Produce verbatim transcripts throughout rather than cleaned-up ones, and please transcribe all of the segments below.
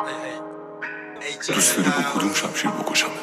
دوست داری با کدوم شمشیر بکشمت؟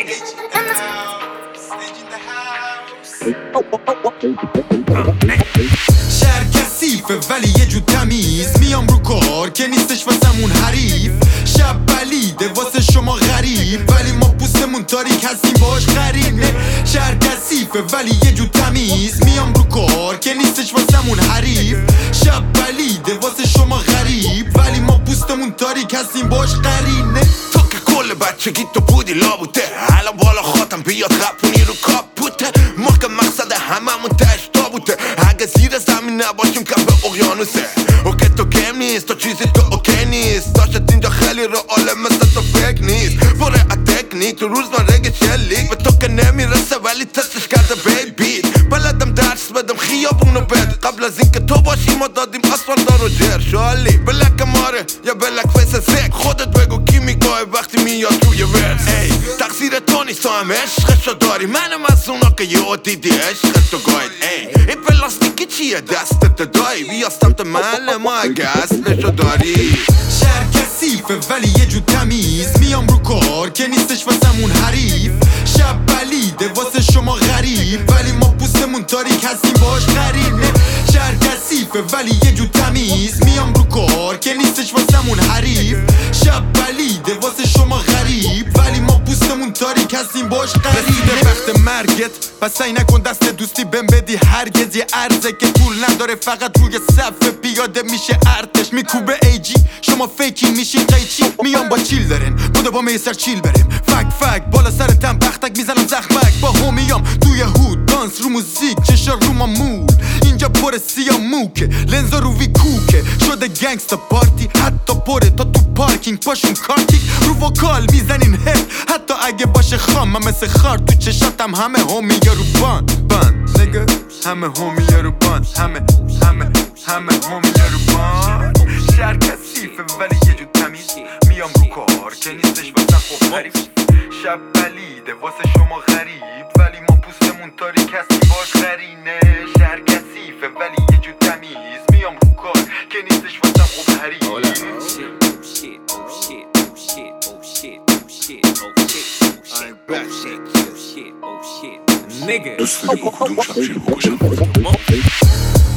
شهر کثیفه ولی یه جو تمیز، میام رو کار که نیستش واسمون حریف. شب بلیده واسه شما غریب، ولی ما پوستمون تاریک هستیم باش قرینه. شهر کثیفه ولی یه جو تمیز، میام رو کار که نیستش واسمون حریف. شب بلیده واسه شما غریب، ولی ما پوستمون تاریک هستیم باش قرینه. تو که کل بچگی تو بودی لابوته، الان بالا خاطم بیاد خپونی رو کاپوته. ما که مقصد هممون تش تابوته، اگه زیر زمین نباشیم که به اقیانوسه. اوکی تو کم نیست، تو چیزی تو اوکی نیست. داشت اینجا خیلی رئاله مثل تو فکر نیست. بره تکنیک تو روز من رگه چلیک، به تو که نمیرسه ولی تستش کرده بید بیت. بلدم درس بدم خیابونو بد، قبل از اینکه تو باشی ما دادیم اسفان دارو جر. شالی بلک ماره یا بلک فیس زک، خودت بگو کی میگاه وقتی میاد روی ورس. ای تقصیر تو نیست، تو هم عشقشو داری، منم از اونا که یه دیدی عشق تو گاید. ای این پلاستیکی چیه دستت دایی، بیا سمت محل ما اگه اصلشو داری. شهر کثیفه ولی یه جو تمیز، میام رو کار که نیستش واسمون حریف. شب بلیده واسه شما غریب، ولی ما پوستمون تاریک هستیم باش قرینه. شهر کثیفه ولی یه جو تمیز، میام رو کار که نیستش واسمون حریف. شب بلیده واسه شما غریب، ولی ما پوستمون تاریک هستیم باش قرینه. رسیده وقت مرگت پس سعی نکن دست دوستی بهم بدی هرگز. یه ارزه که طول نداره، فقط روی صفحه پیاده میشه ارتش. میکوبه ایجی شما فیکی میشین قیچی، میام با چیل دارن بوده با میسر چیل بریم. فک فک بالا سرتم بختک میزنم زخمک، با همیام توی هود دانس رو موزیک، چشا رو ما مول. اینجا پر سیا موکه، لنزا رو وی کوکه، شده گنگستا پارتی. حتی پره تا تو پارکینگ پاشون کارتیک رو وکال میزنین هد، حتی اگه باشه خام. من مثل خار تو چشاتم، همه همیا رو باند باند نگه، همه همیا رو باند، همه همه همه همیا رو باند. شهر کثیفه ولی یه جو تمیز، میام رو کار که نیستش واسه خوب حریف. شب بلیده واسه شما غریب، ولی ما پوستمون تاریک هستی باش قرینه. شهر کثیفه ولی یه جو تمیز، میام رو کار که نیستش واسه خوب حریف. دوست داری با کدوم شمشیر بکشمت؟